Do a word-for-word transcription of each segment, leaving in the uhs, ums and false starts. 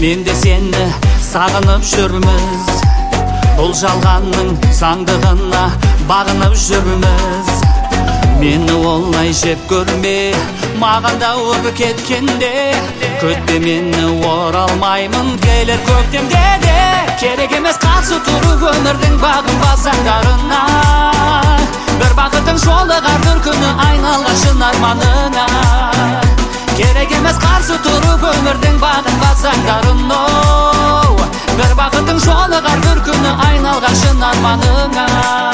мен де сені сағынып жүрміз, бұл жалғанның саңдығына бағынып жүрміз. Мені олай жеп көрме, маған да ұры кеткенде, күтпе мені оралмаймын келер көктемде де. Керек емес қарсы тұрып өмірдің бағын басаңдарына, бір бақыттың жолығар бір күні айналған шын арманына. Керек емес қарсы тұрып өмірдің бағын басаңдарына, бір бақыттың жолығар бір күні айналған шын арманына.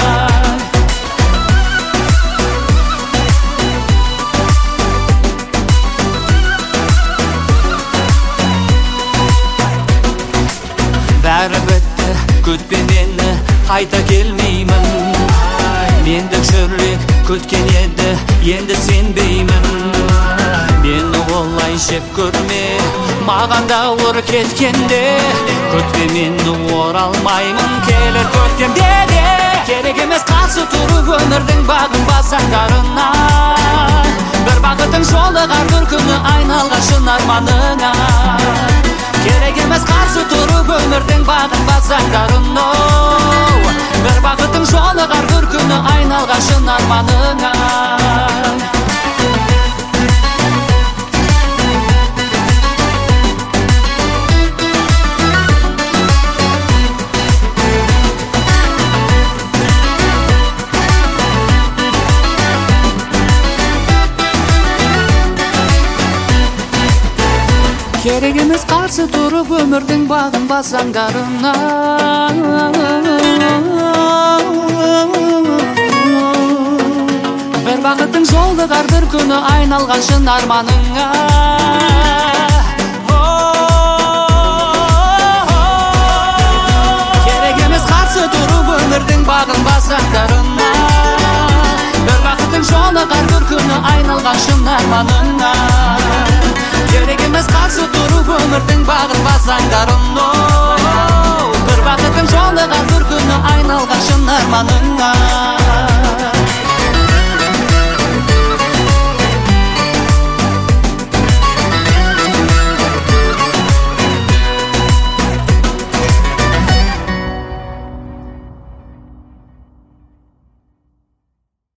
Бәрі бітті, күтпе мені, қайта келмеймін. Мендік жүрек күткен еді, енді сенбеймін. Мені олай жеп көрме, маған да ұры кеткенде, күтпе мені оралмаймын келер көктемде де. Керек емес қарсы тұрып өмірдің бағын басаңдарына, бір бақыттың жолығар бір күні айналған шын арманына. Керек емес қарсы тұрып өмірдің бағын басаңдарына, бір бақыттың жолығар бір күні айналған шын арманына. Керек емес қарсы тұрып өмірдің бағын басаңдарына, бір бақыттың жолығар бір күні айналған шын арманыңа. Керек емес қарсы тұрып өмірдің бағын басаңдарына, бір бақыттың жолығар бір күні айналған шын арманыңа. Керек емес қарсы тұрып өмірдің бағын басаңдарына, бір бақыттың жолығар бір күні айналған шын арманыңа.